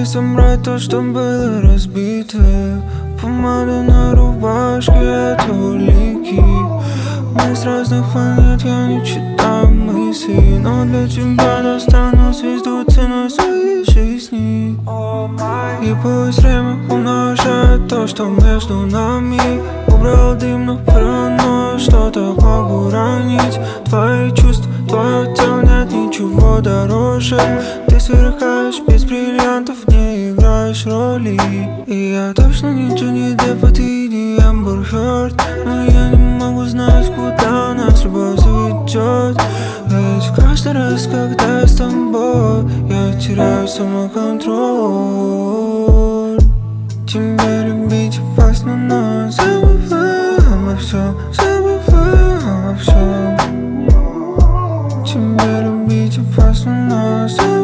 собрать то, что было разбито. Помада на рубашке, это улики. Мы с разных планет, я не читаю мысли, но для тебя достану звезду ценой своей жизни. И пусть время умножает то, что между нами. Убрал дым, но паранойю, что так могу ранить. Твои чувства, твое тело, нет ничего дороже. Ты сверкаешь без бриллиантов, не играешь роли. И я точно не Джонни Депп, а ты не Амбер Хёрд. Но я не могу знать, куда нас любовь заведет. Ведь каждый раз, когда я с тобой, я теряю самоконтроль. Тебя любить опасно, но забываем обо всем, забываем обо всем. Тебя любить опасно, но забываем.